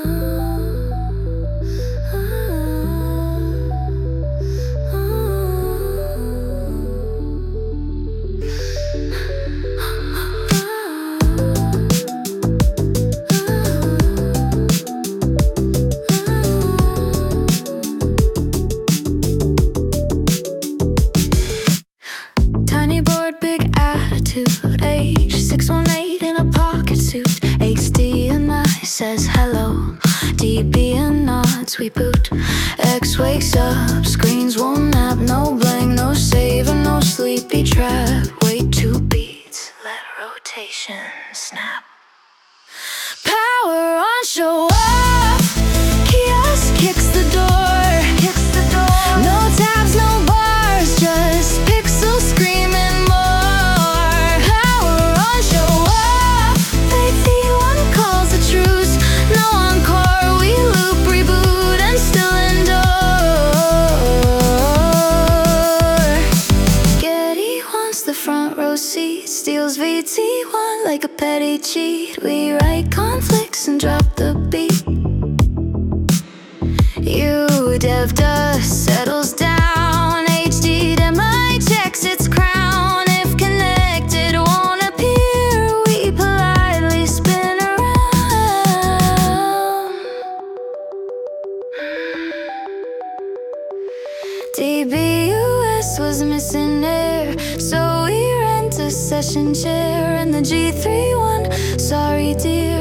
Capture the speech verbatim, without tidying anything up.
Tiny board, big attitude, age six one eight in a pocket suit. H D and I says hello, D B and nods, we boot. X wakes up, screens won't nap, no blank, no saving, no sleepy trap. Wait two beats, let rotation snap. Power on, show up, kiosk kicks the door, kicks the door. No tabs, no bars, just pixels screaming more. Power on, show up, fifty-one calls a truce. No encore, we loop, reboot, and still endure. Getty wants the front row seat, steals V T one like a petty cheat. We write conflicts and drop the beat. U dev dust settles down, H D M I checks its crown. If connected won't appear, we politely spin around. D B U S was missing air, so we rent a session chair. And the G three one, sorry dear,